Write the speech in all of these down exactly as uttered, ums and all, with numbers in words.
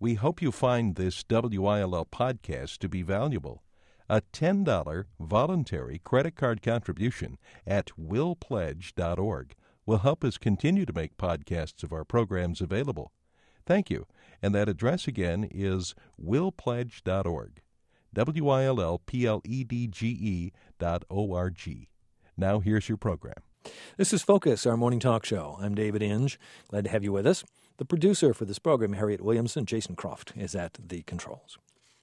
We hope you find this W I L L podcast to be valuable. A ten dollars voluntary credit card contribution at will pledge dot org will help us continue to make podcasts of our programs available. Thank you. And that address again is will pledge dot org. W I L L P L E D G E dot O R G. Now here's your program. This is Focus, our morning talk show. I'm David Inge. Glad to have you with us. The producer for this program, Harriet Williamson, Jason Croft, is at the controls.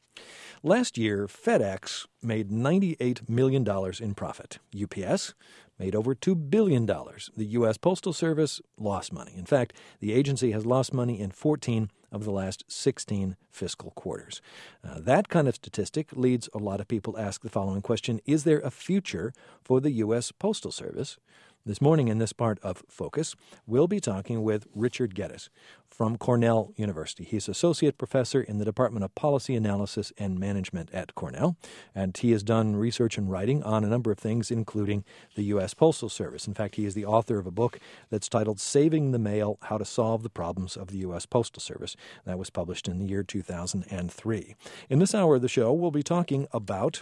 Last year, FedEx made ninety-eight million dollars in profit. U P S made over two billion dollars. The U S Postal Service lost money. In fact, the agency has lost money in fourteen of the last sixteen fiscal quarters. Uh, that kind of statistic leads a lot of people to ask the following question: is there a future for the U S Postal Service? This morning in this part of Focus, we'll be talking with Richard Geddes from Cornell University. He's associate professor in the Department of Policy Analysis and Management at Cornell, and he has done research and writing on a number of things, including the U S Postal Service. In fact, he is the author of a book that's titled Saving the Mail: How to Solve the Problems of the U S Postal Service. That was published in the year two thousand three. In this hour of the show, we'll be talking about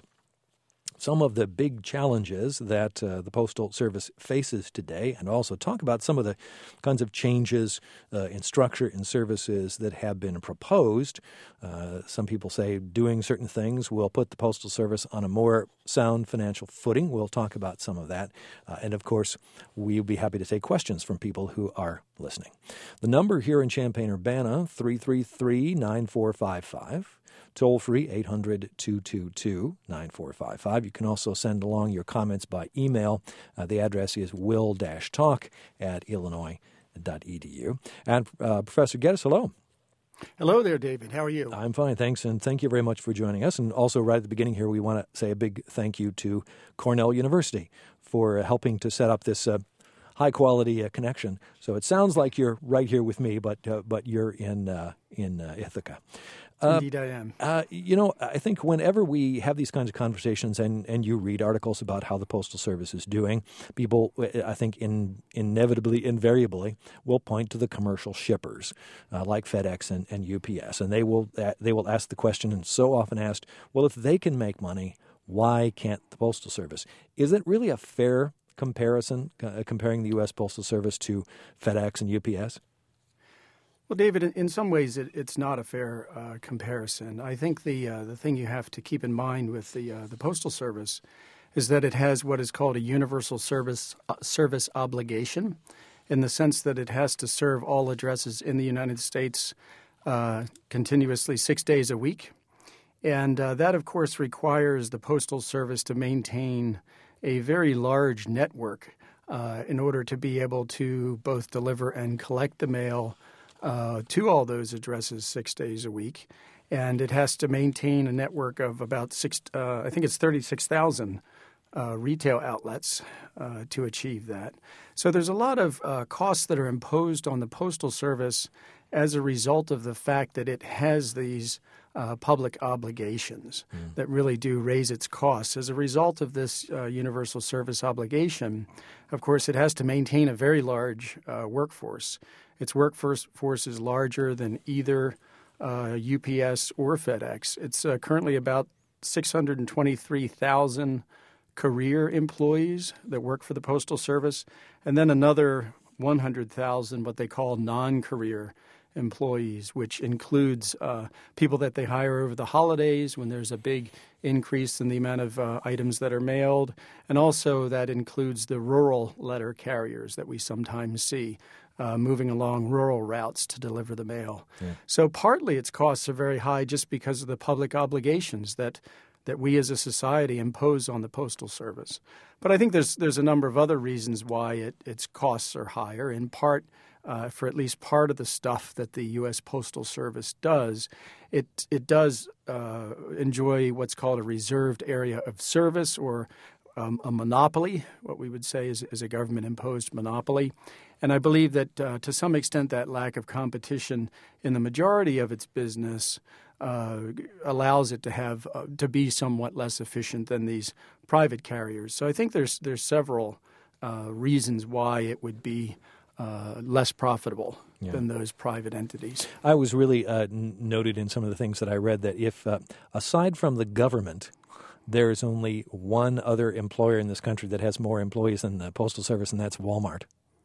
some of the big challenges that uh, the Postal Service faces today, and also talk about some of the kinds of changes uh, in structure and services that have been proposed. Uh, some people say doing certain things will put the Postal Service on a more sound financial footing. We'll talk about some of that. Uh, and, of course, we'll be happy to take questions from people who are listening. The number here in Champaign-Urbana, three three three, nine four five five. Toll-free, eight hundred, two two two, nine four five five. You can also send along your comments by email. Uh, the address is will dash talk at illinois dot e d u. And uh, Professor Geddes, hello. Hello there, David. How are you? I'm fine, thanks, and thank you very much for joining us. And also right at the beginning here, we want to say a big thank you to Cornell University for uh, helping to set up this uh, high-quality uh, connection. So it sounds like you're right here with me, but uh, but you're in, uh, in uh, Ithaca. Uh, Indeed, I am. Uh, you know, I think whenever we have these kinds of conversations and, and you read articles about how the Postal Service is doing, people, I think, in, inevitably, invariably, will point to the commercial shippers uh, like FedEx and, and U P S. And they will uh, they will ask the question, and so often asked, well, if they can make money, why can't the Postal Service? Is it really a fair comparison, uh, comparing the U S Postal Service to FedEx and U P S? Well, David, in some ways, it, it's not a fair uh, comparison. I think the uh, the thing you have to keep in mind with the uh, the Postal Service is that it has what is called a universal service uh, service obligation, in the sense that it has to serve all addresses in the United States uh, continuously six days a week. And uh, that, of course, requires the Postal Service to maintain a very large network uh, in order to be able to both deliver and collect the mail Uh, to all those addresses six days a week. And it has to maintain a network of about six, uh, I think it's thirty-six thousand uh, retail outlets uh, to achieve that. So there's a lot of uh, costs that are imposed on the Postal Service as a result of the fact that it has these uh, public obligations mm. that really do raise its costs. As a result of this uh, universal service obligation, of course, it has to maintain a very large uh, workforce. Its workforce force is larger than either uh, U P S or FedEx. It's uh, currently about six hundred twenty-three thousand career employees that work for the Postal Service, and then another one hundred thousand what they call non-career employees, which includes uh, people that they hire over the holidays when there's a big increase in the amount of uh, items that are mailed, and also that includes the rural letter carriers that we sometimes see Uh, moving along rural routes to deliver the mail. Yeah. So partly its costs are very high just because of the public obligations that that we as a society impose on the Postal Service. But I think there's there's a number of other reasons why it, its costs are higher, in part uh, for at least part of the stuff that the U S Postal Service does. It, it does uh, enjoy what's called a reserved area of service, or um, a monopoly, what we would say is, is a government-imposed monopoly. And I believe that uh, to some extent that lack of competition in the majority of its business uh, allows it to have uh, to be somewhat less efficient than these private carriers. So I think there's there's several uh, reasons why it would be uh, less profitable Yeah. than those private entities. I was really uh, n- noted in some of the things that I read that if, uh, aside from the government, there's only one other employer in this country that has more employees than the Postal Service, and that's Walmart.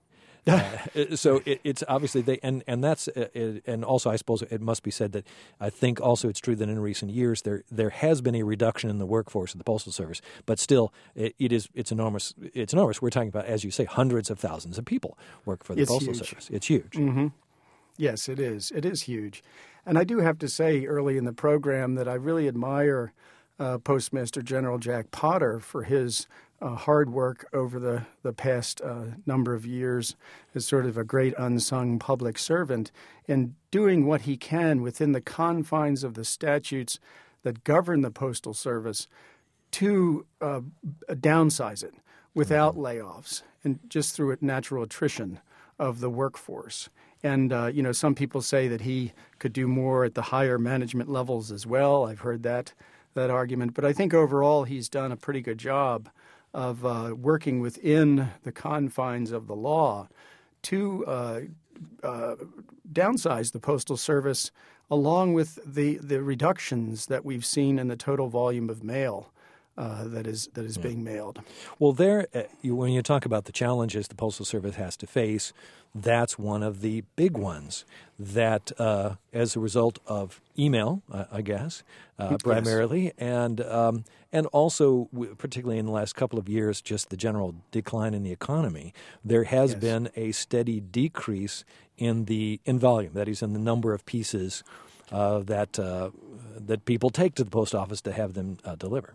Uh, so it, it's obviously they and and that's uh, it, and also I suppose it must be said that I think also it's true that in recent years there there has been a reduction in the workforce of the Postal Service, but still it, it is it's enormous. It's enormous. We're talking about, as you say, hundreds of thousands of people work for the It's Postal huge. Service. It's huge. Mm-hmm. Yes, it is. It is huge. And I do have to say early in the program that I really admire uh, Postmaster General Jack Potter for his uh, hard work over the, the past uh, number of years as sort of a great unsung public servant in doing what he can within the confines of the statutes that govern the Postal Service to uh, downsize it without mm-hmm. layoffs and just through natural attrition of the workforce. And, uh, you know, some people say that he could do more at the higher management levels as well. I've heard that that argument. But I think overall he's done a pretty good job of uh, working within the confines of the law to uh, uh, downsize the Postal Service along with the, the reductions that we've seen in the total volume of mail Uh, that is that is yeah. being mailed. Well, there, uh, you, when you talk about the challenges the Postal Service has to face, that's one of the big ones. That uh, as a result of email, uh, I guess, uh, primarily, yes. and um, and also w- particularly in the last couple of years, just the general decline in the economy, there has yes. been a steady decrease in the in volume. That is, in the number of pieces uh, that uh, that people take to the post office to have them uh, deliver.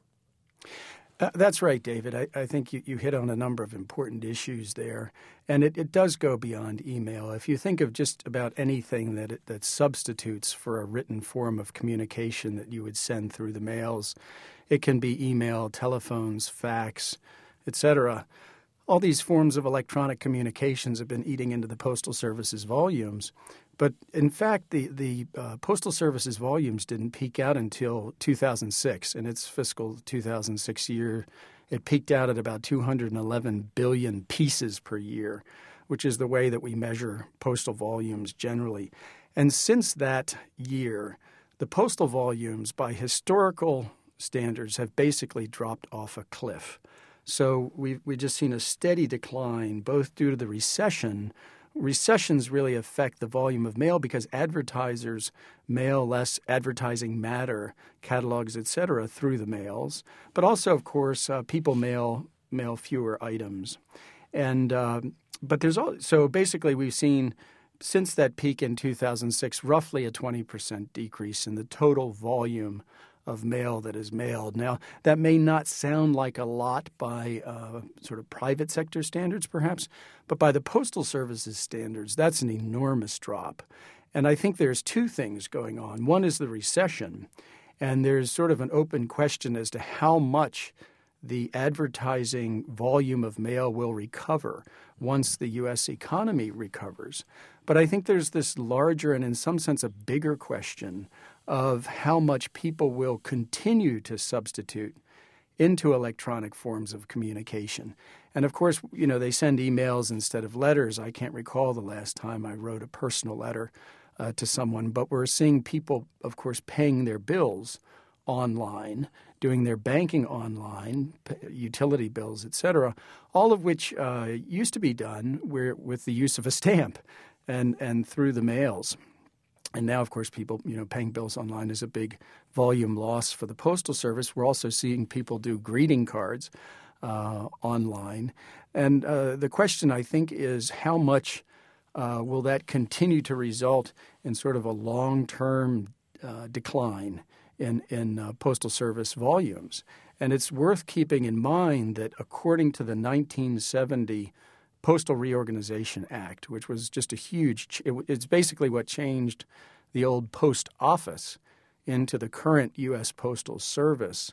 Uh, that's right, David. I, I think you, you hit on a number of important issues there, and it, it does go beyond email. If you think of just about anything that it, that substitutes for a written form of communication that you would send through the mails, it can be email, telephones, fax, et cetera. All these forms of electronic communications have been eating into the Postal Service's volumes. But in fact, the, the uh, Postal Service's volumes didn't peak out until two thousand six. In its fiscal two thousand six year, it peaked out at about two hundred eleven billion pieces per year, which is the way that we measure postal volumes generally. And since that year, the postal volumes by historical standards have basically dropped off a cliff. So we've, we've just seen a steady decline, both due to the recession. Recessions really affect the volume of mail because advertisers mail less advertising matter, catalogs, et cetera, through the mails. But also, of course, uh, people mail mail fewer items. And uh, but there's all, so basically we've seen since that peak in two thousand six roughly a twenty percent decrease in the total volume of mail that is mailed. Now, that may not sound like a lot by uh, sort of private sector standards, perhaps, but by the Postal Service's standards, that's an enormous drop. And I think there's two things going on. One is the recession, and there's sort of an open question as to how much the advertising volume of mail will recover once the U S economy recovers. But I think there's this larger and in some sense a bigger question of how much people will continue to substitute into electronic forms of communication. And of course, you know, they send emails instead of letters. I can't recall the last time I wrote a personal letter uh, to someone, but we're seeing people, of course, paying their bills online, doing their banking online, utility bills, et cetera, all of which uh, used to be done where, with the use of a stamp and, and through the mails. And now, of course, people, you know, paying bills online is a big volume loss for the Postal Service. We're also seeing people do greeting cards uh, online. And uh, the question, I think, is how much uh, will that continue to result in sort of a long-term uh, decline in, in uh, Postal Service volumes? And it's worth keeping in mind that according to the nineteen seventy Postal Reorganization Act, which was just a huge – it's basically what changed the old post office into the current U S Postal Service,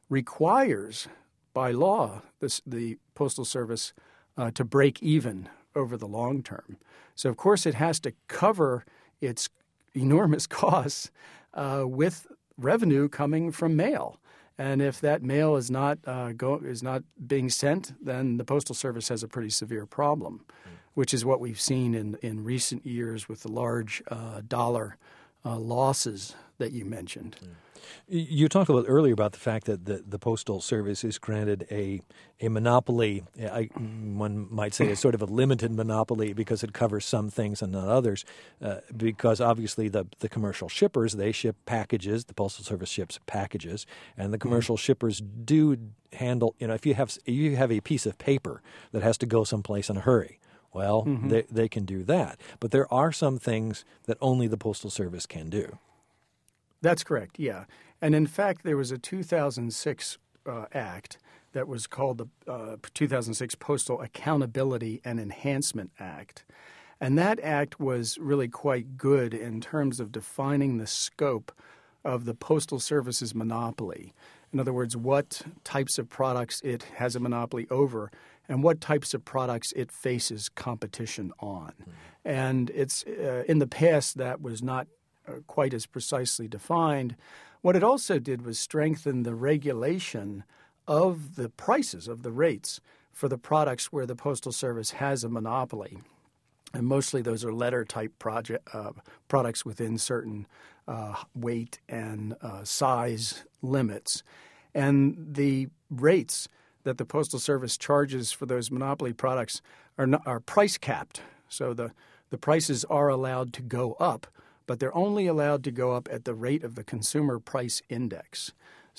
requires by law this, the Postal Service uh, to break even over the long term. So, of course, it has to cover its enormous costs uh, with revenue coming from mail. And if that mail is not uh, go, is not being sent, then the Postal Service has a pretty severe problem. which is what we've seen in, in recent years with the large uh, dollar uh, losses that you mentioned. Mm. You talked a little earlier about the fact that the, the Postal Service is granted a a monopoly. I, one might say a sort of a limited monopoly because it covers some things and not others. Uh, because obviously the the commercial shippers, they ship packages. The Postal Service ships packages, and the commercial mm-hmm. shippers do handle. You know, if you have if you have a piece of paper that has to go someplace in a hurry, well, mm-hmm. they they can do that. But there are some things that only the Postal Service can do. That's correct, yeah. And in fact, there was a two thousand six uh, act that was called the uh, two thousand six Postal Accountability and Enhancement Act. And that act was really quite good in terms of defining the scope of the Postal Service's monopoly. In other words, what types of products it has a monopoly over and what types of products it faces competition on. Mm-hmm. And it's uh, in the past that was not uh, quite as precisely defined. What it also did was strengthen the regulation of the prices, of the rates for the products where the Postal Service has a monopoly. And mostly those are letter-type project, uh, products within certain uh, weight and uh, size limits. And the rates that the Postal Service charges for those monopoly products are, not, are price capped. So the, the prices are allowed to go up, but they're only allowed to go up at the rate of the Consumer Price Index.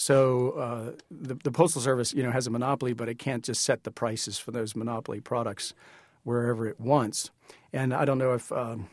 So uh, the, the Postal Service, you know, has a monopoly, but it can't just set the prices for those monopoly products wherever it wants. And I don't know if um,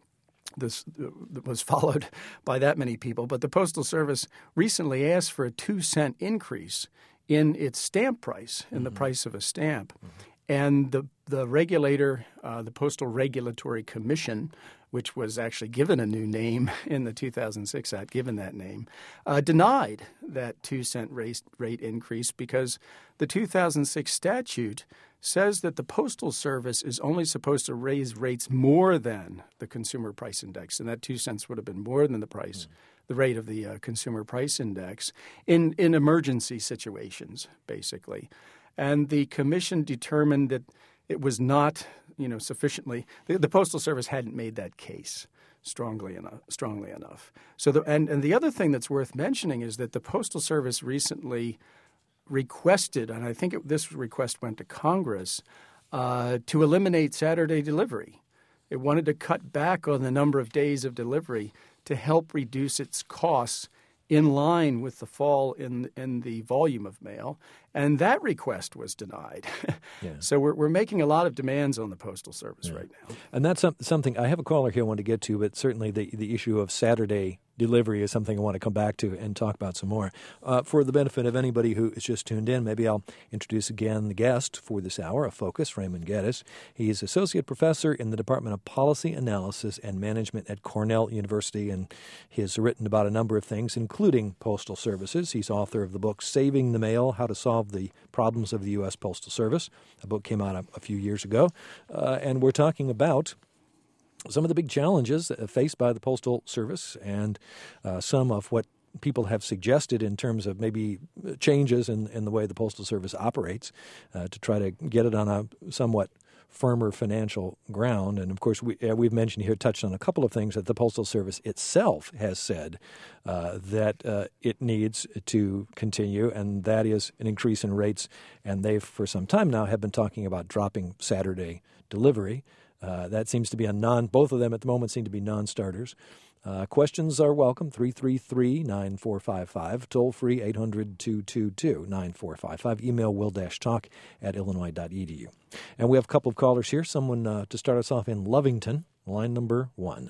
this was followed by that many people, but the Postal Service recently asked for a two-cent increase in its stamp price, in mm-hmm. the price of a stamp. Mm-hmm. And the, the regulator, uh, the Postal Regulatory Commission, which was actually given a new name in the two thousand six Act, given that name, uh, denied that two-cent rate, rate increase because the two thousand six statute says that the Postal Service is only supposed to raise rates more than the Consumer Price Index, and that two cents would have been more than the price, mm. the rate of the uh, Consumer Price Index, in, in emergency situations, basically. And the commission determined that it was not, you know, sufficiently. The, the Postal Service hadn't made that case strongly enough. Strongly enough. So, the, and and the other thing that's worth mentioning is that the Postal Service recently requested, and I think it, this request went to Congress, uh, to eliminate Saturday delivery. It wanted to cut back on the number of days of delivery to help reduce its costs in line with the fall in in the volume of mail, and that request was denied. Yeah. So we're we're making a lot of demands on the Postal Service yeah. right now. And that's some, something, I have a caller here I want to get to, but certainly the, the issue of Saturday delivery is something I want to come back to and talk about some more. Uh, for the benefit of anybody who is just tuned in, maybe I'll introduce again the guest for this hour of Focus, Raymond Geddes. He is Associate Professor in the Department of Policy Analysis and Management at Cornell University, and he has written about a number of things, including postal services. He's author of the book Saving the Mail, How to Solve the Problems of the U S Postal Service. The book came out a, a few years ago, uh, and we're talking about some of the big challenges faced by the Postal Service and uh, some of what people have suggested in terms of maybe changes in, in the way the Postal Service operates uh, to try to get it on a somewhat firmer financial ground. And, of course, we, uh, we've mentioned here, touched on a couple of things that the Postal Service itself has said uh, that uh, it needs to continue, and that is an increase in rates. And they, for some time now, have been talking about dropping Saturday delivery. Uh, that seems to be a non, both of them at the moment seem to be non-starters. Uh, questions are welcome, three three three, nine four five five, toll free eight hundred, two two two, nine four five five, email will-talk at illinois dot e d u. And we have a couple of callers here, someone uh, to start us off in Lovington, line number one.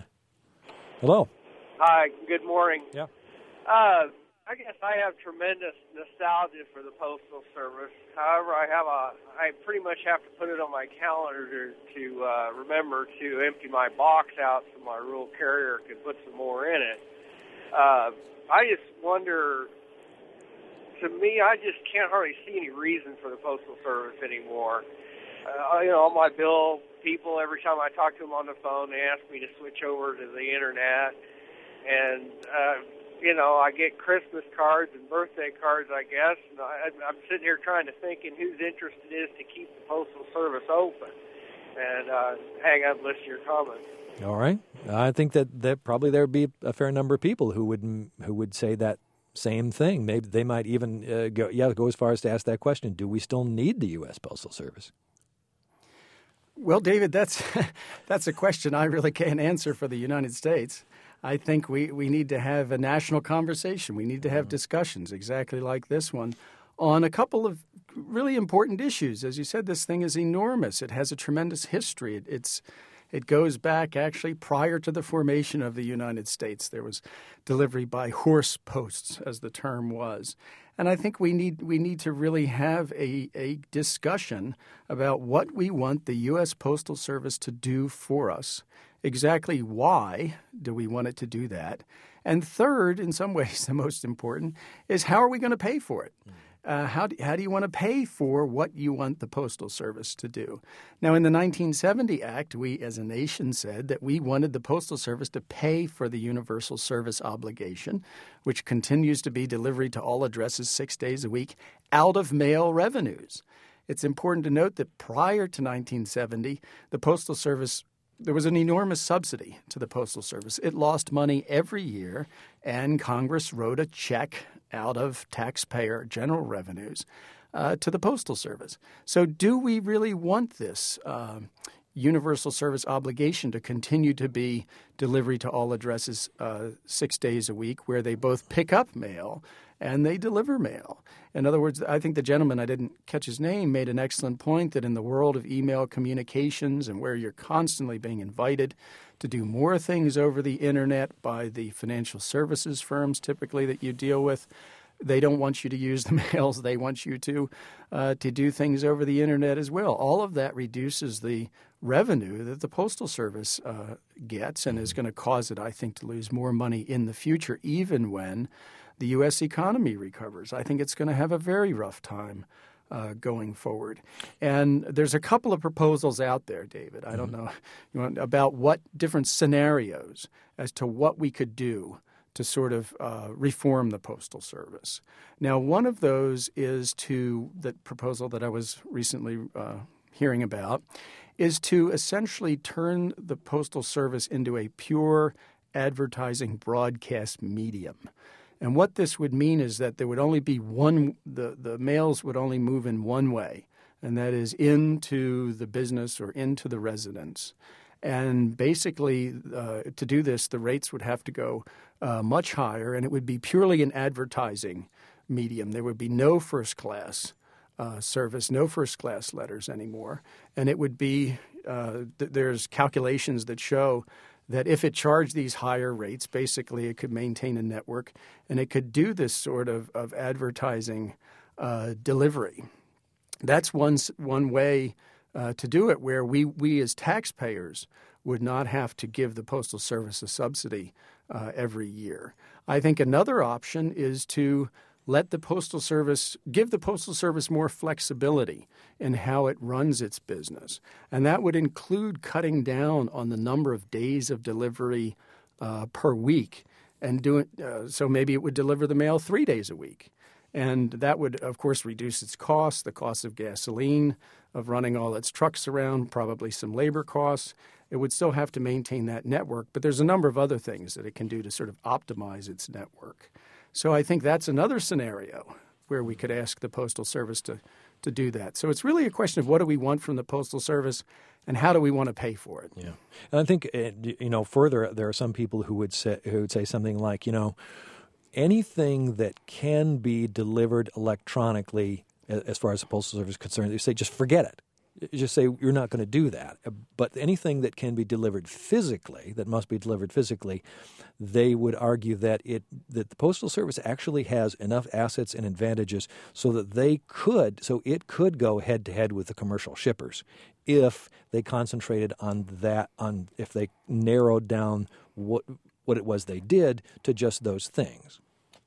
Hello. Hi, good morning. Yeah. Uh, I guess I have tremendous nostalgia for the Postal Service. However, I have a, I pretty much have to put it on my calendar to, to uh, remember to empty my box out so my rural carrier could put some more in it. Uh, I just wonder, to me, I just can't hardly see any reason for the Postal Service anymore. Uh, you know, all my bill people, every time I talk to them on the phone, they ask me to switch over to the Internet. And, uh, you know, I get Christmas cards and birthday cards, I guess, and I, I'm sitting here trying to think in whose interest it is to keep the Postal Service open. and uh, hang up, listen to your comments. All right. I think that, that probably there would be a fair number of people who would who would say that same thing. Maybe they might even uh, go yeah go as far as to ask that question: do we still need the U S Postal Service? Well, David, that's that's a question I really can't answer for the United States. I think we, we need to have a national conversation. We need to have discussions exactly like this one on a couple of really important issues. As you said, this thing is enormous. It has a tremendous history. It, it's It goes back actually prior to the formation of the United States. There was delivery by horse posts, as the term was. And I think we need we need to really have a, a discussion about what we want the U S Postal Service to do for us. Exactly why do we want it to do that? And third, in some ways the most important, is how are we going to pay for it? Uh, how, do, how do you want to pay for what you want the Postal Service to do? Now, in the nineteen seventy Act, we as a nation said that we wanted the Postal Service to pay for the Universal Service Obligation, which continues to be delivery to all addresses six days a week, out of mail revenues. It's important to note that prior to nineteen seventy, the Postal Service there was an enormous subsidy to the Postal Service. It lost money every year, and Congress wrote a check out of taxpayer general revenues uh, to the Postal Service. So do we really want this uh, universal service obligation to continue to be delivery to all addresses uh, six days a week, where they both pick up mail and they deliver mail? In other words, I think the gentleman, I didn't catch his name, made an excellent point that in the world of email communications and where you're constantly being invited to do more things over the internet by the financial services firms typically that you deal with, they don't want you to use the mails. They want you to uh, to do things over the internet as well. All of that reduces the revenue that the Postal Service uh, gets and is going to cause it, I think, to lose more money in the future, even when the U S economy recovers. I think it's going to have a very rough time uh, going forward. And there's a couple of proposals out there, David. I don't know you want, about what different scenarios as to what we could do to sort of uh, reform the Postal Service. Now, one of those is to the proposal that I was recently uh, hearing about is to essentially turn the Postal Service into a pure advertising broadcast medium. And what this would mean is that there would only be one, the, the mails would only move in one way, and that is into the business or into the residence. And basically, uh, to do this, the rates would have to go uh, much higher, and it would be purely an advertising medium. There would be no first-class uh, service, no first-class letters anymore. And it would be uh, th- there's calculations that show that if it charged these higher rates, basically it could maintain a network, and it could do this sort of, of advertising uh, delivery. That's one, one way uh, to do it, where we, we as taxpayers would not have to give the Postal Service a subsidy uh, every year. I think another option is to let the Postal Service, give the Postal Service more flexibility in how it runs its business. And that would include cutting down on the number of days of delivery uh, per week. And do it, uh, so maybe it would deliver the mail three days a week. And that would, of course, reduce its costs, the cost of gasoline, of running all its trucks around, probably some labor costs. It would still have to maintain that network, but there's a number of other things that it can do to sort of optimize its network. So I think that's another scenario where we could ask the Postal Service to, to do that. So it's really a question of what do we want from the Postal Service and how do we want to pay for it? Yeah. And I think, you know, further, there are some people who would say, who would say something like, you know, anything that can be delivered electronically as far as the Postal Service is concerned, they say just forget it. You just say you're not going to do that. But anything that can be delivered physically, that must be delivered physically, they would argue that it that the Postal Service actually has enough assets and advantages so that they could, so it could go head to head with the commercial shippers if they concentrated on that, on if they narrowed down what what it was they did to just those things.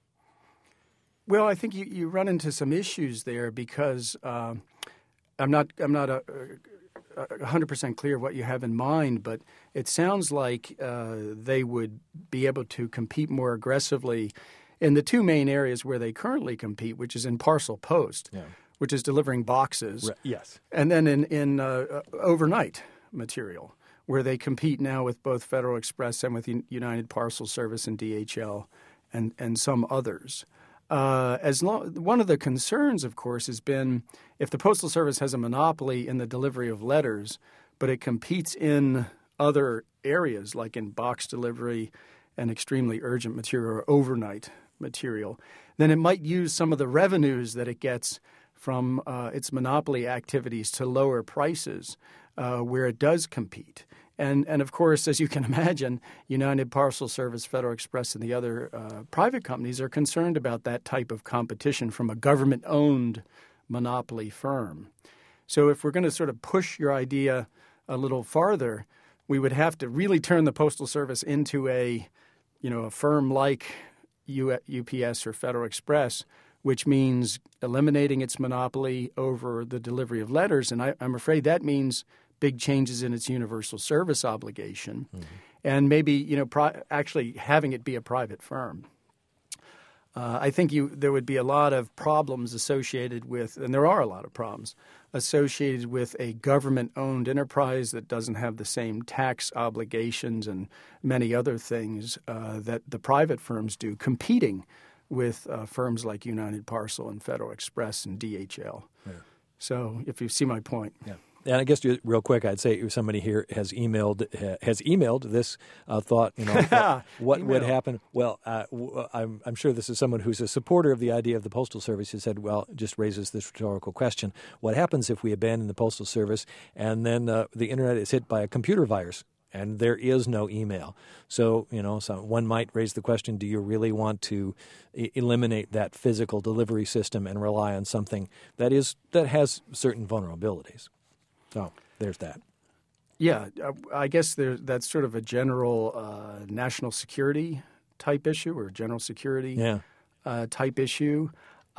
Well, I think you, you run into some issues there because uh, I'm not I'm not a, a, one hundred percent clear what you have in mind, but it sounds like uh, they would be able to compete more aggressively in the two main areas where they currently compete, which is in parcel post, yeah. which is delivering boxes. Right. Yes. And then in, in uh, overnight material, where they compete now with both Federal Express and with United Parcel Service and D H L and, and some others. Uh, as long, one of the concerns, of course, has been if the Postal Service has a monopoly in the delivery of letters, but it competes in other areas like in box delivery and extremely urgent material or overnight material, then it might use some of the revenues that it gets from uh, its monopoly activities to lower prices uh, where it does compete. And, and of course, as you can imagine, United Parcel Service, Federal Express, and the other uh, private companies are concerned about that type of competition from a government-owned monopoly firm. So if we're going to sort of push your idea a little farther, we would have to really turn the Postal Service into a, you know, a firm like U P S or Federal Express, which means eliminating its monopoly over the delivery of letters. And I, I'm afraid that means big changes in its universal service obligation, mm-hmm. and maybe you know pri- actually having it be a private firm. Uh, I think you there would be a lot of problems associated with, and there are a lot of problems associated with a government-owned enterprise that doesn't have the same tax obligations and many other things uh, that the private firms do, competing with uh, firms like United Parcel and Federal Express and D H L. Yeah. So if you see my point. Yeah. And I guess real quick, I'd say if somebody here has emailed has emailed this uh, thought, you know, what, what would happen? Well, uh, I'm, I'm sure this is someone who's a supporter of the idea of the Postal Service who said, well, just raises this rhetorical question. What happens if we abandon the Postal Service and then uh, the Internet is hit by a computer virus and there is no email? So, you know, so one might raise the question, do you really want to e- eliminate that physical delivery system and rely on something that is that has certain vulnerabilities? So there's that. Yeah, I guess there, that's sort of a general uh, national security type issue or general security yeah. uh, type issue.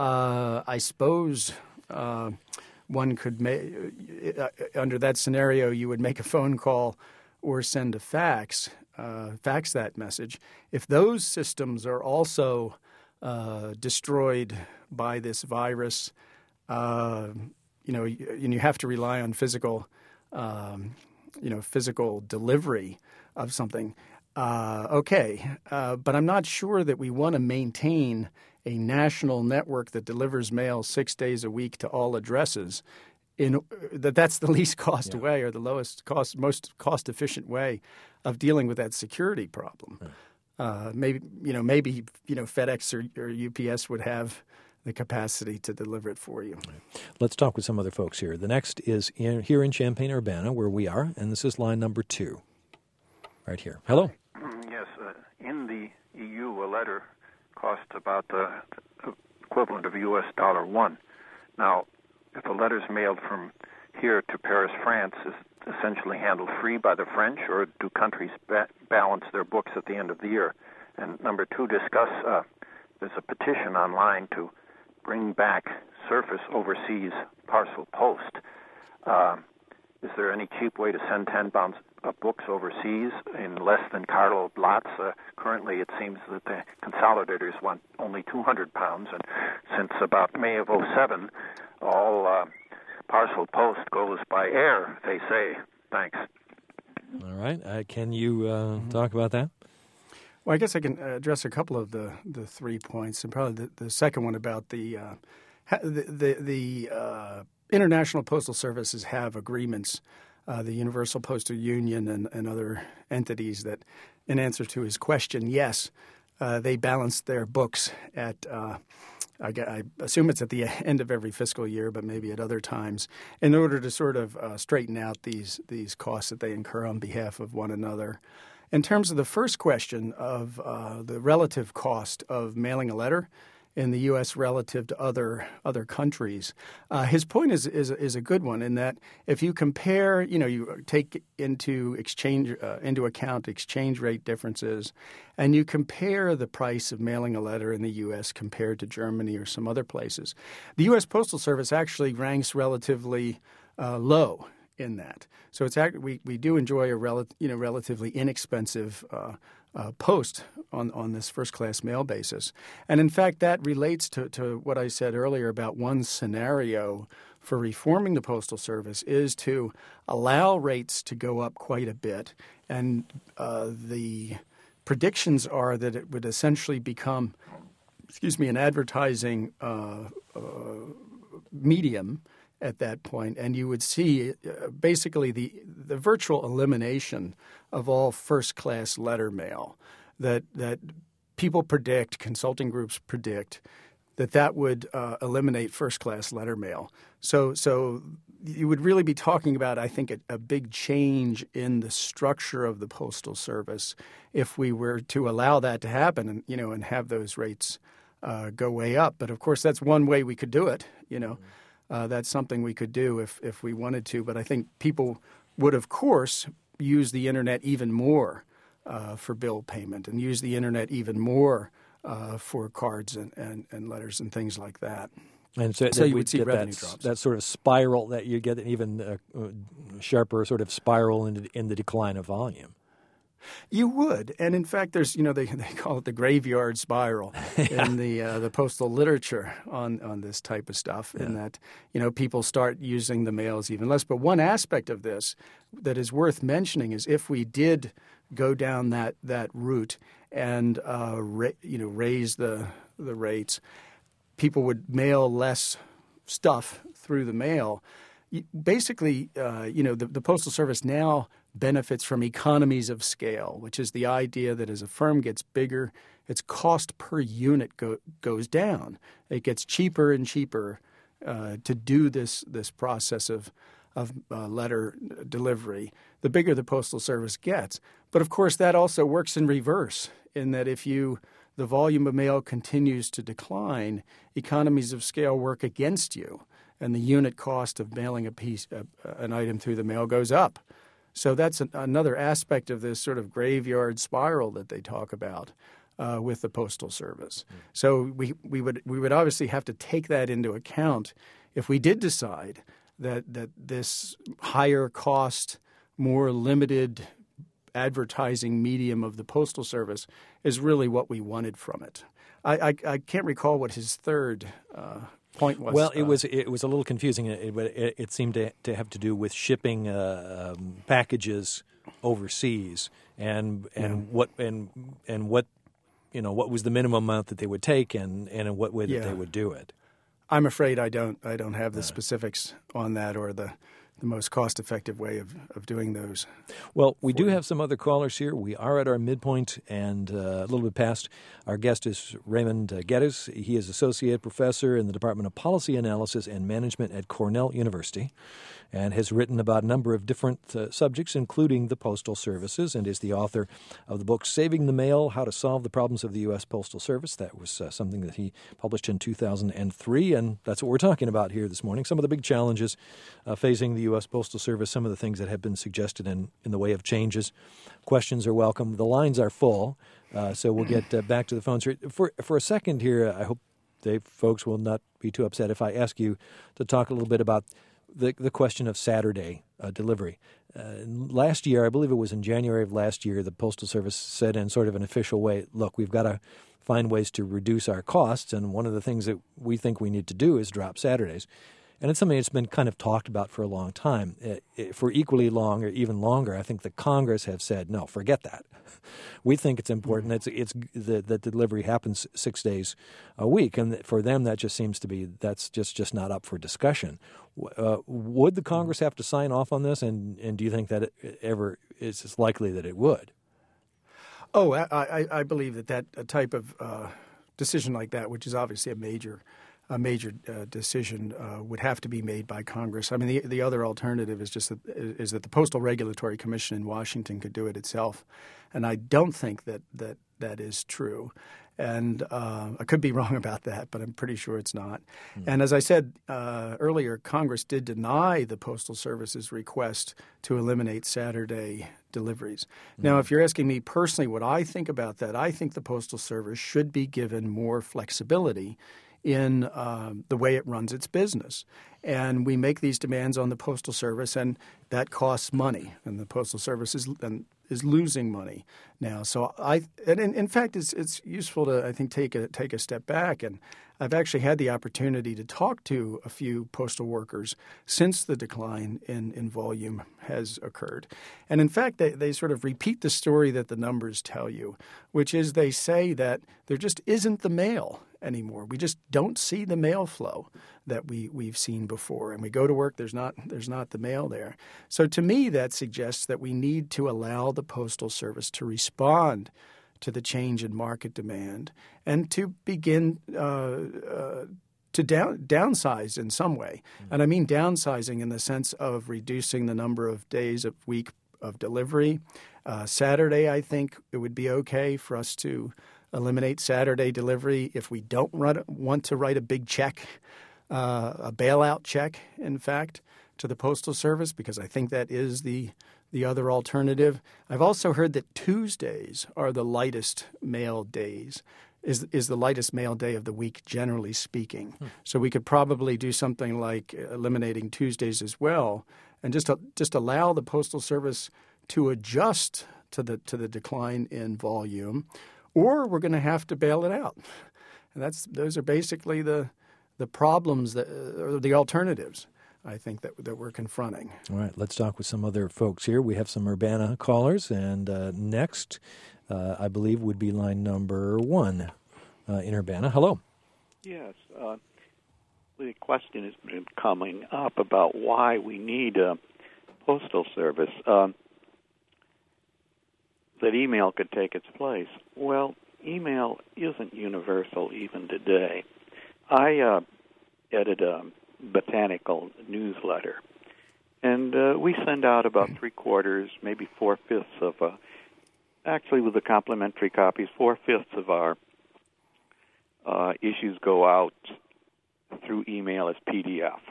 Uh, I suppose uh, one could make uh, under that scenario, you would make a phone call or send a fax, uh, fax that message. If those systems are also uh, destroyed by this virus, uh, you know, and you have to rely on physical, um, you know, physical delivery of something. Uh, okay, uh, but I'm not sure that we want to maintain a national network that delivers mail six days a week to all addresses. In that, that's the least cost yeah. way, or the lowest cost, most cost-efficient way of dealing with that security problem. Right. Uh, maybe you know, maybe you know, FedEx or, or U P S would have the capacity to deliver it for you. Let's talk with some other folks here. The next is in, here in Champaign-Urbana, where we are, and this is line number two, right here. Hello. Yes, uh, in the E U, a letter costs about the equivalent of U S dollar one. Now, if a letter is mailed from here to Paris, France, is it essentially handled free by the French, or do countries ba- balance their books at the end of the year? And number two, discuss, uh, there's a petition online to bring back surface overseas parcel post. Uh, is there any cheap way to send ten pounds of books overseas in less than carload lots? Uh, currently, it seems that the consolidators want only two hundred pounds, and since about May of oh seven, all uh, parcel post goes by air, they say. Thanks. All right. Uh, can you uh, mm-hmm. talk about that? Well, I guess I can address a couple of the, the three points, and probably the, the second one about the uh, the the, the uh, international postal services have agreements, uh, the Universal Postal Union and, and other entities that, in answer to his question, yes, uh, they balance their books at. Uh, I, I assume it's at the end of every fiscal year, but maybe at other times, in order to sort of uh, straighten out these these costs that they incur on behalf of one another. In terms of the first question of uh, the relative cost of mailing a letter in the U S relative to other other countries, uh, his point is, is is a good one in that if you compare, you know, you take into exchange uh, into account exchange rate differences, and you compare the price of mailing a letter in the U S compared to Germany or some other places, the U S Postal Service actually ranks relatively uh, low in that. So it's act- we we do enjoy a rel- you know relatively inexpensive uh, uh, post on, on this first class mail basis, and in fact that relates to, to what I said earlier about one scenario for reforming the Postal Service is to allow rates to go up quite a bit. And uh, the predictions are that it would essentially become, excuse me, an advertising uh, uh, medium at that point, and you would see uh, basically the the virtual elimination of all first-class letter mail. That that people predict, consulting groups predict, that that would uh, eliminate first-class letter mail. So so you would really be talking about, I think, a, a big change in the structure of the Postal Service if we were to allow that to happen, and you know, and have those rates uh, go way up. But of course, that's one way we could do it. You know. Mm-hmm. Uh, that's something we could do if, if we wanted to. But I think people would, of course, use the Internet even more uh, for bill payment and use the Internet even more uh, for cards and, and, and letters and things like that. And so, so you would see revenue that, drops. That sort of spiral that you get, an even uh, sharper sort of spiral in the, in the decline of volume. You would, and in fact, there's you know they they call it the graveyard spiral yeah. in the uh, the postal literature on, on this type of stuff. Yeah. In that you know people start using the mails even less. But one aspect of this that is worth mentioning is if we did go down that that route and uh, ra- you know raise the the rates, people would mail less stuff through the mail. Basically, uh, you know the, the Postal Service now benefits from economies of scale, which is the idea that as a firm gets bigger, its cost per unit go, goes down. It gets cheaper and cheaper uh, to do this this process of of uh, letter delivery, the bigger the Postal Service gets. But of course, that also works in reverse, in that if you the volume of mail continues to decline, economies of scale work against you, and the unit cost of mailing a piece, uh, an item through the mail goes up. So that's an, another aspect of this sort of graveyard spiral that they talk about uh, with the Postal Service. Mm. So we we would we would obviously have to take that into account if we did decide that that this higher cost, more limited advertising medium of the Postal Service is really what we wanted from it. I I, I can't recall what his third uh, point was. Well, it uh, was it was a little confusing. It, it, it seemed to, to have to do with shipping uh, um, packages overseas, and and yeah. what and and what you know what was the minimum amount that they would take, and, and in what way that yeah. they would do it. I'm afraid I don't I don't have the uh, specifics on that or the. the most cost-effective way of, of doing those. Well, we do have some other callers here. We are at our midpoint and uh, a little bit past. Our guest is Raymond uh, Geddes. He is Associate Professor in the Department of Policy Analysis and Management at Cornell University and has written about a number of different uh, subjects, including the Postal Services, and is the author of the book Saving the Mail, How to Solve the Problems of the U S. Postal Service. That was uh, something that he published in two thousand three, and that's what we're talking about here this morning. Some of the big challenges uh, facing the U S. Postal Service, some of the things that have been suggested in, in the way of changes. Questions are welcome. The lines are full, uh, so we'll get uh, back to the phones. For, for a second here, I hope they folks will not be too upset if I ask you to talk a little bit about the the question of Saturday uh, delivery. Uh, last year, I believe it was in January of last year, the Postal Service said in sort of an official way, look, we've got to find ways to reduce our costs, and one of the things that we think we need to do is drop Saturdays. And it's something that's been kind of talked about for a long time. It, it, for equally long or even longer, I think the Congress have said, no, forget that. We think it's important that it's, it's, the, the delivery happens six days a week. And for them, that just seems to be, that's just, just not up for discussion. Uh, would the Congress have to sign off on this? And, and do you think that it ever is likely that it would? Oh, I, I, I believe that that type of uh, decision like that, which is obviously a major a major uh, decision uh, would have to be made by Congress. I mean, the the other alternative is just that, is that the Postal Regulatory Commission in Washington could do it itself, and I don't think that that, that is true. And uh, I could be wrong about that, but I'm pretty sure it's not. Mm. And as I said uh, earlier, Congress did deny the Postal Service's request to eliminate Saturday deliveries. Mm. Now, if you're asking me personally what I think about that, I think the Postal Service should be given more flexibility in uh, the way it runs its business. And we make these demands on the Postal Service, and that costs money, and the Postal Service is and is losing money now. So I, and in, in fact, it's it's useful to I think take a take a step back, and I've actually had the opportunity to talk to a few postal workers since the decline in, in volume has occurred. And in fact, they, they sort of repeat the story that the numbers tell you, which is they say that there just isn't the mail anymore. We just don't see the mail flow that we, we've seen before. And we go to work, there's not there's not the mail there. So to me, that suggests that we need to allow the Postal Service to respond to the change in market demand and to begin uh, uh, to down, downsize in some way. Mm-hmm. And I mean downsizing in the sense of reducing the number of days a week of delivery. Uh, Saturday, I think it would be okay for us to eliminate Saturday delivery if we don't run, want to write a big check, uh, a bailout check, in fact, to the Postal Service, because I think that is the the other alternative. I've also heard that Tuesdays are the lightest mail days, is is the lightest mail day of the week, generally speaking. Hmm. So we could probably do something like eliminating Tuesdays as well, and just uh, just allow the Postal Service to adjust to the to the decline in volume, or we're going to have to bail it out. And that's those are basically the the problems that or the alternatives, I think, that that we're confronting. All right, let's talk with some other folks here. We have some Urbana callers, and uh, next, uh, I believe, would be line number one uh, in Urbana. Hello. Yes. Uh, the question has been coming up about why we need a postal service, uh, that email could take its place. Well, email isn't universal even today. I uh, edit a botanical newsletter, and uh, we send out about three quarters, maybe four-fifths of, uh, actually with the complimentary copies, four-fifths of our uh, issues go out through email as P D F.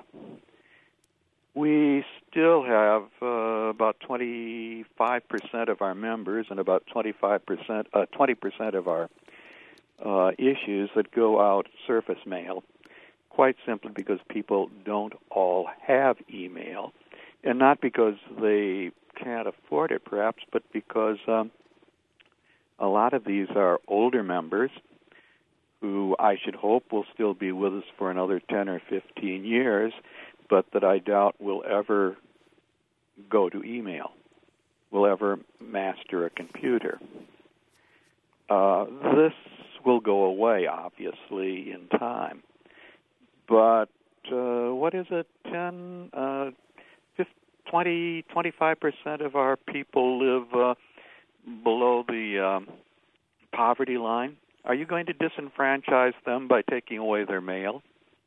We still have uh, about twenty-five percent of our members and about twenty-five percent, uh, twenty percent of our uh, issues that go out surface mail, quite simply because people don't all have email, and not because they can't afford it, perhaps, but because um, a lot of these are older members who I should hope will still be with us for another ten or fifteen years, but that I doubt will ever go to email, will ever master a computer. Uh, this will go away, obviously, in time. But uh, what is it, ten, uh, fifty, twenty, twenty-five percent of our people live uh, below the um, poverty line? Are you going to disenfranchise them by taking away their mail?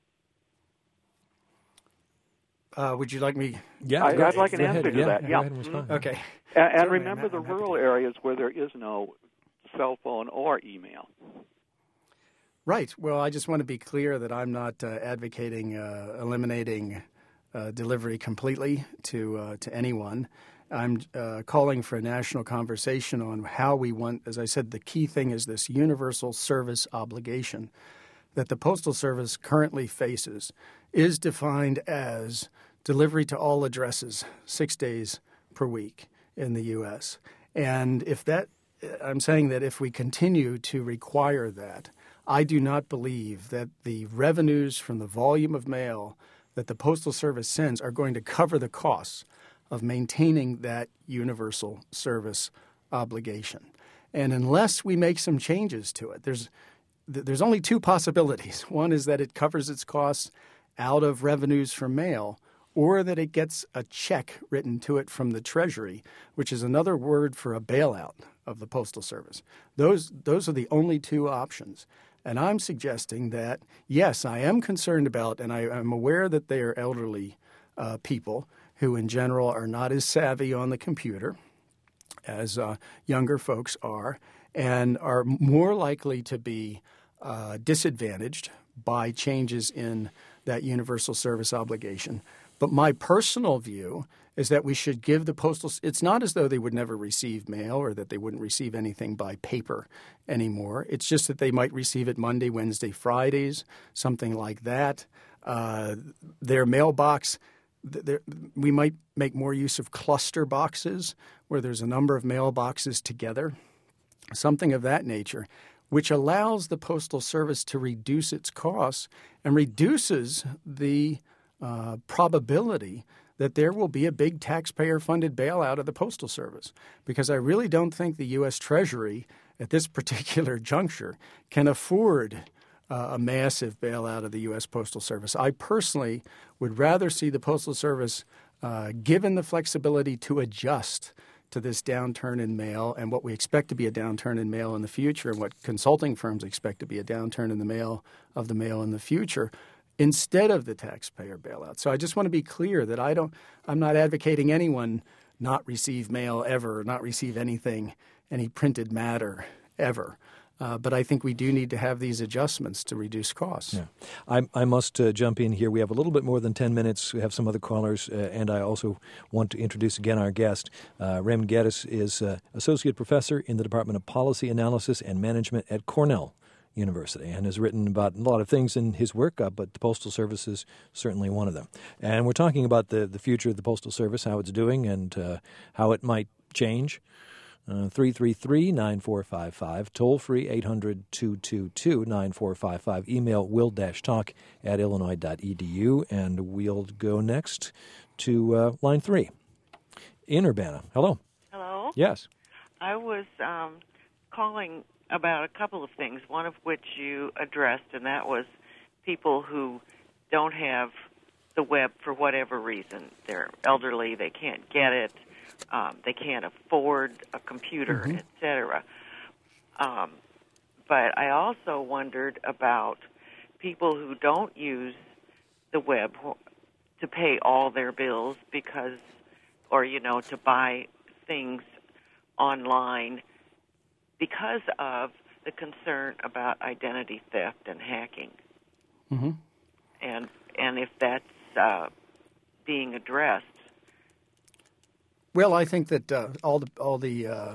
Uh, would you like me? Yeah, I, I'd like an go answer ahead. to yeah, that. Go Yeah. ahead and respond. Okay. And, and Certainly, remember I'm- the I'm happy rural to. areas where there is no cell phone or email. Right. Well, I just want to be clear that I'm not uh, advocating uh, eliminating uh, delivery completely to uh, to anyone. I'm uh, calling for a national conversation on how we want, as I said, the key thing is this universal service obligation that the Postal Service currently faces is defined as delivery to all addresses six days per week in the U S. And if that, I'm saying that if we continue to require that, I do not believe that the revenues from the volume of mail that the Postal Service sends are going to cover the costs of maintaining that universal service obligation. And unless we make some changes to it, there's there's only two possibilities. One is that it covers its costs out of revenues from mail, or that it gets a check written to it from the Treasury, which is another word for a bailout of the Postal Service. Those those are the only two options. And I'm suggesting that, yes, I am concerned about, and I, I'm aware that they are elderly uh, people who in general are not as savvy on the computer as uh, younger folks are, and are more likely to be uh, disadvantaged by changes in that universal service obligation. But my personal view is that we should give the postal – it's not as though they would never receive mail or that they wouldn't receive anything by paper anymore. It's just that they might receive it Monday, Wednesday, Fridays, something like that. Uh, their mailbox – we might make more use of cluster boxes where there's a number of mailboxes together, something of that nature, which allows the Postal Service to reduce its costs and reduces the uh, probability that there will be a big taxpayer-funded bailout of the Postal Service, because I really don't think the U S Treasury at this particular juncture can afford uh, a massive bailout of the U S Postal Service. I personally would rather see the Postal Service uh, given the flexibility to adjust to this downturn in mail and what we expect to be a downturn in mail in the future and what consulting firms expect to be a downturn in the mail of the mail in the future, instead of the taxpayer bailout. So I just want to be clear that I don't, I'm not advocating anyone not receive mail ever, not receive anything, any printed matter ever. Uh, but I think we do need to have these adjustments to reduce costs. Yeah. I, I must uh, jump in here. We have a little bit more than ten minutes. We have some other callers, uh, and I also want to introduce again our guest. Uh, Raymond Geddes is uh, Associate Professor in the Department of Policy Analysis and Management at Cornell University and has written about a lot of things in his work, uh, but the Postal Service is certainly one of them. And we're talking about the, the future of the Postal Service, how it's doing, and uh, how it might change. Uh, three three three, nine four five five, toll-free eight hundred, two two two, nine four five five, email will-talk at illinois dot e d u, and we'll go next to uh, line three. In Urbana. Hello. Hello. Yes. I was um, calling about a couple of things, one of which you addressed, and that was people who don't have the web for whatever reason. They're elderly, they can't get it. Um, they can't afford a computer, mm-hmm. et cetera. Um, but I also wondered about people who don't use the web to pay all their bills because, or, you know, to buy things online because of the concern about identity theft and hacking. Mm-hmm. And, and if that's uh, being addressed. Well, I think that uh, all the all the uh,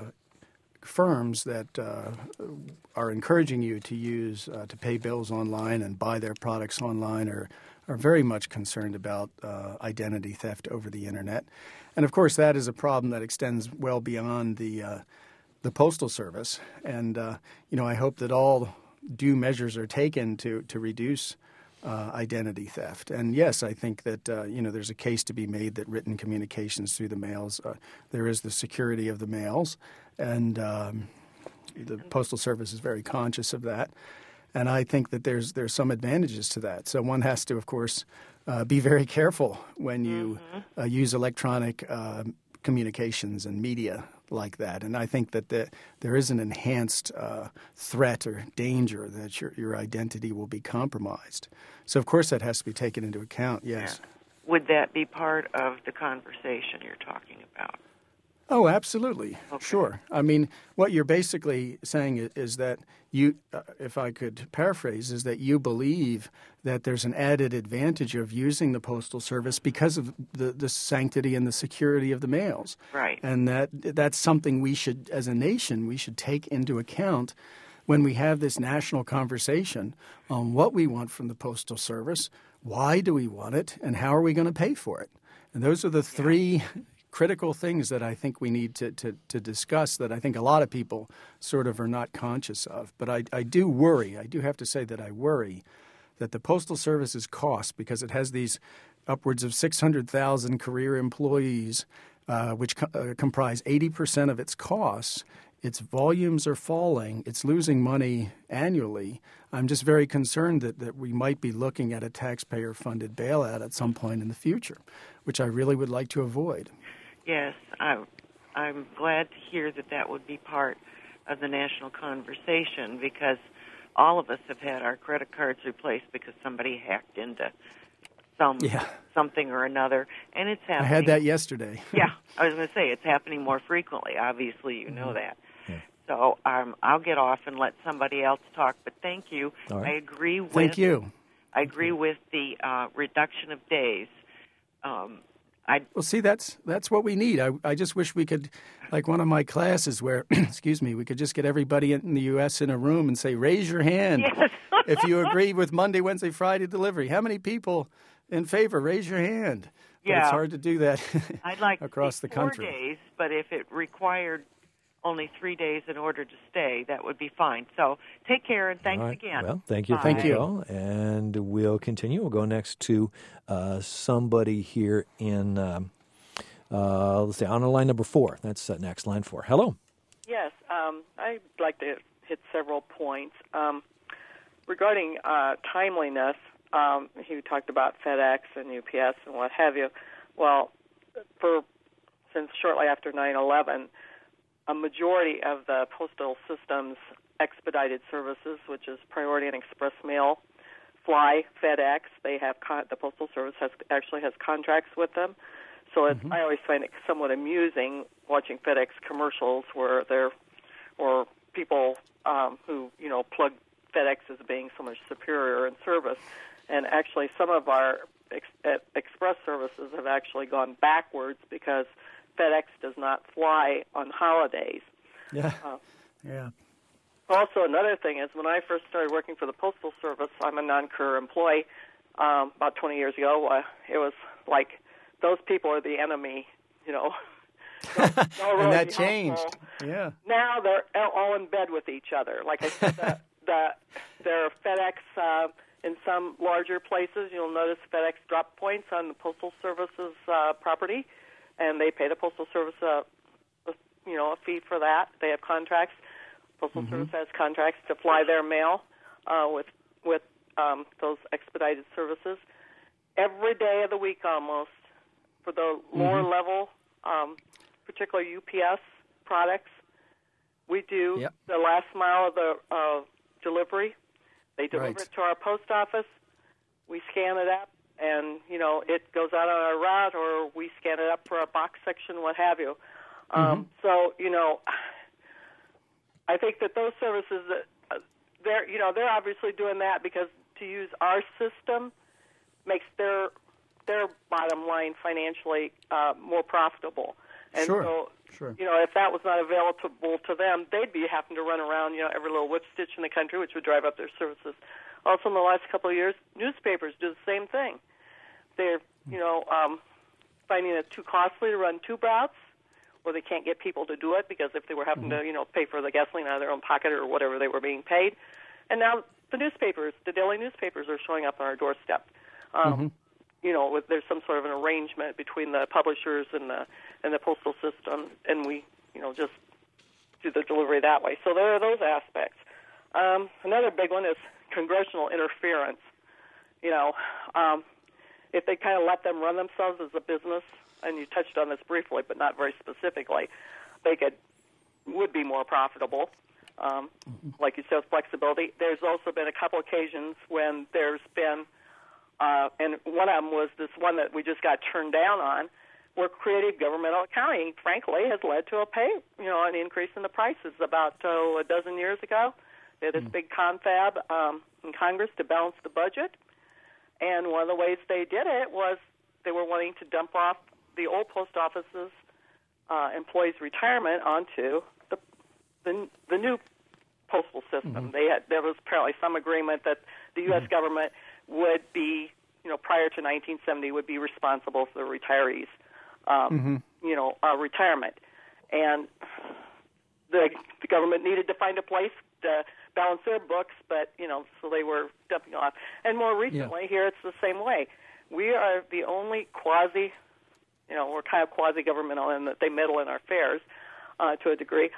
firms that uh, are encouraging you to use uh, to pay bills online and buy their products online are are very much concerned about uh, identity theft over the internet, and of course that is a problem that extends well beyond the uh, the Postal Service. And uh, you know, I hope that all due measures are taken to to reduce Uh, identity theft. And yes, I think that, uh, you know, there's a case to be made that written communications through the mails, uh, there is the security of the mails, and um, the Postal Service is very conscious of that. And I think that there's there's some advantages to that. So one has to, of course, uh, be very careful when you mm-hmm. uh, use electronic uh, communications and media like that. And I think that the, there is an enhanced uh, threat or danger that your, your identity will be compromised. So, of course, that has to be taken into account, yes. Yeah. Would that be part of the conversation you're talking about? Oh, absolutely. Okay. Sure. I mean, what you're basically saying is, is that you, uh, if I could paraphrase, is that you believe that there's an added advantage of using the Postal Service because of the, the sanctity and the security of the mails. Right. And that that's something we should, as a nation, we should take into account when we have this national conversation on what we want from the Postal Service, why do we want it, and how are we going to pay for it. And those are the three yeah. critical things that I think we need to, to, to discuss that I think a lot of people sort of are not conscious of. But I, I do worry, I do have to say that I worry that the Postal Service's cost, because it has these upwards of six hundred thousand career employees, uh, which co- uh, comprise eighty percent of its costs, its volumes are falling, it's losing money annually. I'm just very concerned that, that we might be looking at a taxpayer-funded bailout at some point in the future, which I really would like to avoid. Yes, I, I'm glad to hear that that would be part of the national conversation, because all of us have had our credit cards replaced because somebody hacked into some yeah. something or another, and it's happening. I had that yesterday. Yeah, I was going to say it's happening more frequently. Obviously, you know Mm-hmm. that. Yeah. So um, I'll get off and let somebody else talk. But thank you. All right. I agree with. Thank you. I agree with the uh, reduction of days. Um, I Well, see, that's that's what we need. I, I just wish we could, like one of my classes where, excuse me, we could just get everybody in the U S in a room and say, raise your hand Yes. if you agree with Monday, Wednesday, Friday delivery. How many people in favor? Raise your hand. But Yeah. it's hard to do that I'd like across to the see four country. days, but if it required only three days in order to stay, that would be fine. So take care, and thanks All right. again. Well, thank you. Bye. Thank you. Call. And we'll continue. We'll go next to uh, somebody here in, um, uh, let's see, on line number four. That's uh, next, line four. Hello. Yes, um, I'd like to hit several points. Um, regarding uh, timeliness, um, he talked about FedEx and U P S and what have you. Well, for since shortly after nine eleven, a majority of the postal system's expedited services, which is Priority and Express Mail, fly FedEx. They have con- the Postal Service has actually has contracts with them. So it's, mm-hmm. I always find it somewhat amusing watching FedEx commercials where they're or people um, who you know plug FedEx as being so much superior in service, and actually some of our ex- express services have actually gone backwards because FedEx does not fly on holidays. Yeah. Uh, yeah. Also, another thing is when I first started working for the Postal Service, I'm a non-career employee. Um, about twenty years ago, uh, it was like those people are the enemy, you know. They'll, they'll really and that be changed. helpful. Yeah. Now they're all in bed with each other. Like I said, the, the, there are FedEx uh, in some larger places. You'll notice FedEx drop points on the Postal Service's uh, property, and they pay the Postal Service a, a you know a fee for that. They have contracts. Postal mm-hmm. Service has contracts to fly their mail uh, with with um, those expedited services every day of the week almost. For the lower mm-hmm. level, um, particularly U P S products, we do yep. the last mile of the uh, delivery. They deliver right. it to our post office. We scan it up, and you know it goes out on our route, or we scan it up for our box section, what have you. Um, mm-hmm. So you know, I think that those services, uh, they're you know they're obviously doing that because to use our system makes their their bottom line financially uh, more profitable. And sure. so, sure. you know, if that was not available to them, they'd be having to run around, you know, every little whip stitch in the country, which would drive up their services. Also, in the last couple of years, newspapers do the same thing. They're, you know, um, finding it too costly to run two routes, or they can't get people to do it because if they were having mm-hmm. to, you know, pay for the gasoline out of their own pocket or whatever they were being paid. And now the newspapers, the daily newspapers are showing up on our doorstep. Um, mm-hmm. You know, with, there's some sort of an arrangement between the publishers and the and the postal system, and we, you know, just do the delivery that way. So there are those aspects. Um, another big one is congressional interference. You know, um, if they kind of let them run themselves as a business, and you touched on this briefly, but not very specifically, they could would be more profitable. Um, mm-hmm. Like you said, flexibility. There's also been a couple occasions when there's been Uh, and one of them was this one that we just got turned down on, where creative governmental accounting, frankly, has led to a pay, you know, an increase in the prices. About oh, a dozen years ago, they had this mm. big confab um, in Congress to balance the budget, and one of the ways they did it was they were wanting to dump off the old post office's uh, employees' retirement onto the the, the new postal system. Mm-hmm. They had there was apparently some agreement that the U S Mm-hmm. government would be, you know, prior to nineteen seventy, would be responsible for the retirees, um, mm-hmm. you know, uh, retirement. And the, the government needed to find a place to balance their books, but, you know, so they were dumping off. And more recently, yeah. here it's the same way. We are the only quasi, you know, we're kind of quasi-governmental in that they meddle in our affairs uh, to a degree.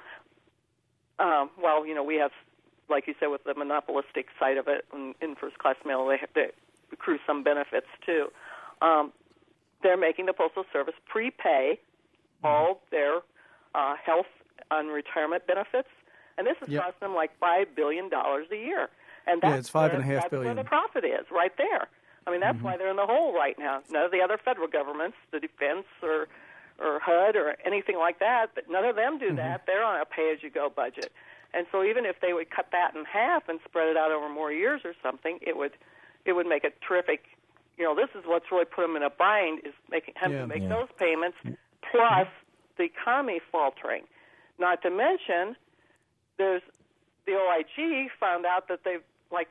Um, well, you know, we have, like you said, with the monopolistic side of it, in, in first-class mail, they have to accrue some benefits, too. Um, they're making the Postal Service prepay mm-hmm. all their uh, health and retirement benefits, and this is yep. costing them like five billion dollars a year. And that's yeah, it's five where, and a half that's billion. where the profit is, right there. I mean, that's mm-hmm. why they're in the hole right now. None of the other federal governments, the defense or or H U D or anything like that, but none of them do mm-hmm. that. They're on a pay-as-you-go budget. And so even if they would cut that in half and spread it out over more years or something, it would it would make a terrific you know, this is what's really put them in a bind, is making having Yeah. to make Yeah. those payments, plus the economy faltering. Not to mention, there's the O I G found out that they've, like,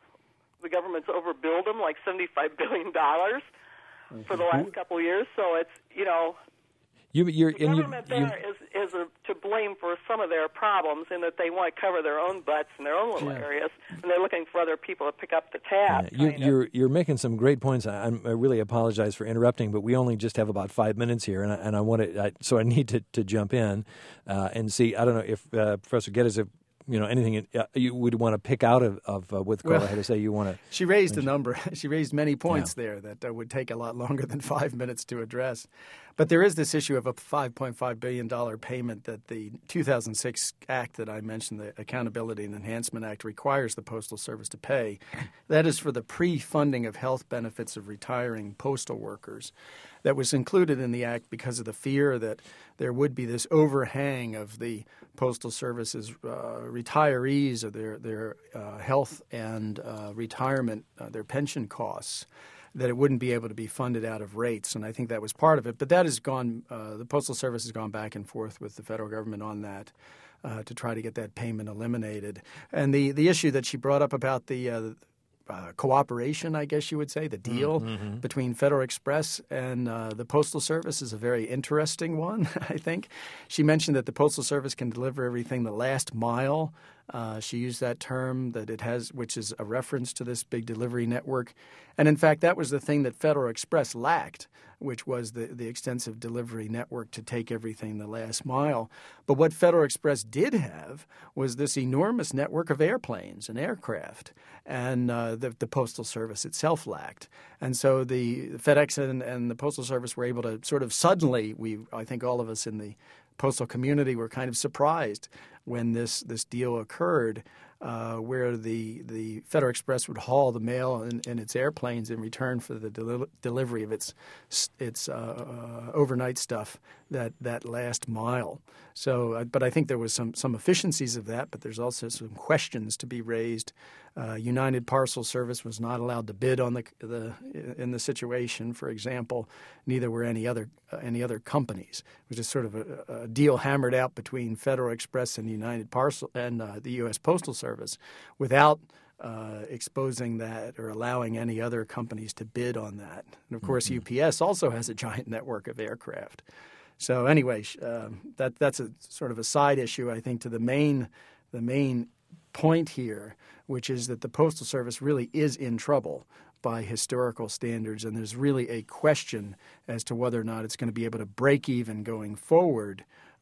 the government's overbilled them like seventy-five billion dollars for the last couple of years. So it's, you know, You, you're, the and you, government you, there is, is a, to blame for some of their problems in that they want to cover their own butts in their own little Yeah. areas, and they're looking for other people to pick up the tab. you, kind of. you're you're making some great points. I, I'm- I really apologize for interrupting, but we only just have about five minutes here, and I, and I want to, I, so I need to, to jump in uh, and see. I don't know if uh, Professor Geddes, if you know anything uh, you would want to pick out of, of uh, what Carla Well, had to say. You want to. She raised a number. She raised many points there that uh, would take a lot longer than five minutes to address. But there is this issue of a five point five billion dollars payment that the two thousand six Act that I mentioned, the Accountability and Enhancement Act, requires the Postal Service to pay. That is for the pre-funding of health benefits of retiring postal workers. That was included in the Act because of the fear that there would be this overhang of the Postal Service's uh, retirees of their, their uh, health and uh, retirement, uh, their pension costs, that it wouldn't be able to be funded out of rates, and I think that was part of it. But that has gone. Uh, the Postal Service has gone back and forth with the federal government on that uh, to try to get that payment eliminated. And the the issue that she brought up about the uh, uh, cooperation, I guess you would say, the deal Mm-hmm. between Federal Express and uh, the Postal Service is a very interesting one, I think. She mentioned that the Postal Service can deliver everything the last mile. Uh, she used that term that it has, which is a reference to this big delivery network. And in fact, that was the thing that Federal Express lacked, which was the, the extensive delivery network to take everything the last mile. But what Federal Express did have was this enormous network of airplanes and aircraft, and uh, the, the Postal Service itself lacked. And so the FedEx and, and the Postal Service were able to sort of suddenly, we I think all of us in the postal community were kind of surprised when this, this deal occurred, uh, where the, the Federal Express would haul the mail in, in its airplanes in return for the deli- delivery of its its uh, uh, overnight stuff that, that last mile. So, uh, but I think there was some some efficiencies of that, but there's also some questions to be raised. Uh, United Parcel Service was not allowed to bid on the the in the situation. For example, neither were any other uh, any other companies. It was just sort of a, a deal hammered out between Federal Express and United Parcel and uh, the U S Postal Service, without uh, exposing that or allowing any other companies to bid on that. And of course, mm-hmm. U P S also has a giant network of aircraft. So anyway, um, that that's a sort of a side issue, I think, to the main the main point here, which is that the Postal Service really is in trouble by historical standards, and there's really a question as to whether or not it's going to be able to break even going forward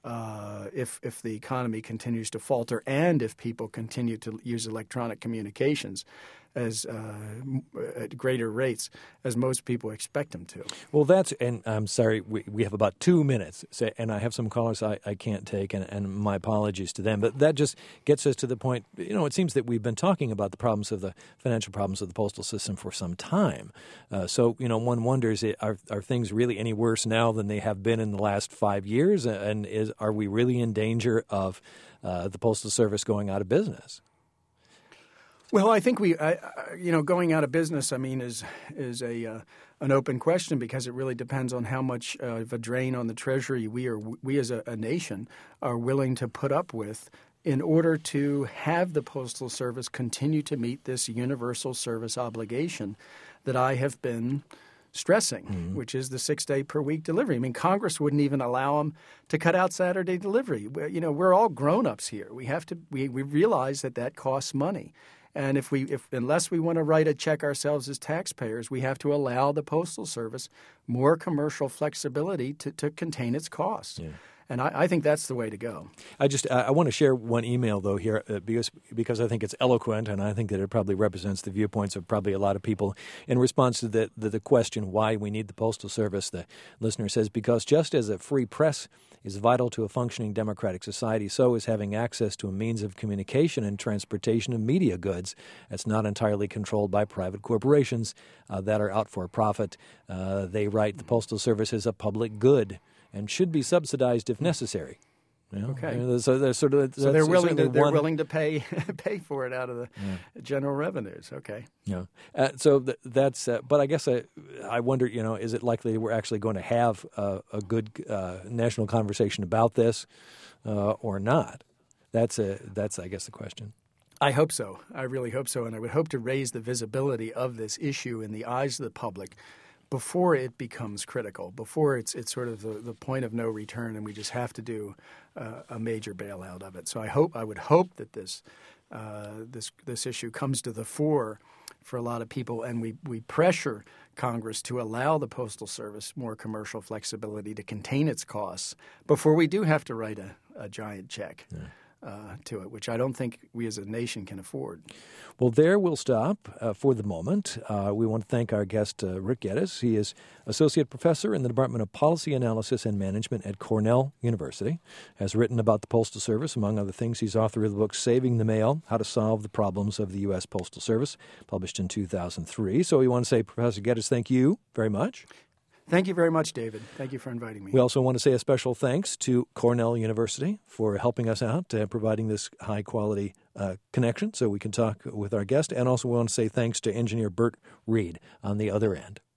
uh, if if the economy continues to falter and if people continue to use electronic communications as uh, at greater rates as most people expect them to. Well, that's, and I'm sorry, we, we have about two minutes, so, and I have some callers I, I can't take, and, and my apologies to them. But that just gets us to the point, you know, it seems that we've been talking about the problems of the financial problems of the postal system for some time. Uh, so, you know, one wonders, are, are things really any worse now than they have been in the last five years? And is are we really in danger of uh, the Postal Service going out of business? Well, I think we, I, you know, going out of business, I mean, is is a uh, an open question because it really depends on how much uh, of a drain on the Treasury we are we as a, a nation are willing to put up with in order to have the Postal Service continue to meet this universal service obligation that I have been stressing, mm-hmm. which is the six-day per week delivery. I mean, Congress wouldn't even allow them to cut out Saturday delivery. You know, we're all grown-ups here. We have to we, we realize that that costs money. And if we, if unless we want to write a check ourselves as taxpayers, we have to allow the Postal Service more commercial flexibility to, to contain its costs. Yeah. And I, I think that's the way to go. I just I, I want to share one email, though, here uh, because because I think it's eloquent, and I think that it probably represents the viewpoints of probably a lot of people. In response to the, the, the question why we need the Postal Service, the listener says, because just as a free press is vital to a functioning democratic society, so is having access to a means of communication and transportation of media goods that's not entirely controlled by private corporations uh, that are out for profit. Uh, they write, the Postal Service is a public good and should be subsidized if necessary. Yeah. Okay. Yeah, so they're sort of So they're willing to they're one, willing to pay pay for it out of the yeah. general revenues. Okay. Yeah. Uh, so th- that's. Uh, but I guess I, I wonder. You know, is it likely we're actually going to have uh, a good uh, national conversation about this, uh, or not? That's a. That's I guess the question. I hope so. I really hope so, and I would hope to raise the visibility of this issue in the eyes of the public before it becomes critical, before it's it's sort of the, the point of no return, and we just have to do uh, a major bailout of it. So I hope I would hope that this uh, this this issue comes to the fore for a lot of people, and we we pressure Congress to allow the Postal Service more commercial flexibility to contain its costs before we do have to write a, a giant check. Yeah. Uh, to it, which I don't think we as a nation can afford. Well, there we'll stop uh, for the moment. Uh, we want to thank our guest, uh, Rick Geddes. He is Associate Professor in the Department of Policy Analysis and Management at Cornell University, has written about the Postal Service. Among other things, he's author of the book Saving the Mail, How to Solve the Problems of the U S. Postal Service, published in two thousand three. So we want to say, Professor Geddes, thank you very much. Thank you very much, David. Thank you for inviting me. We also want to say a special thanks to Cornell University for helping us out, uh, providing this high-quality uh, connection so we can talk with our guest. And also we want to say thanks to engineer Bert Reed on the other end.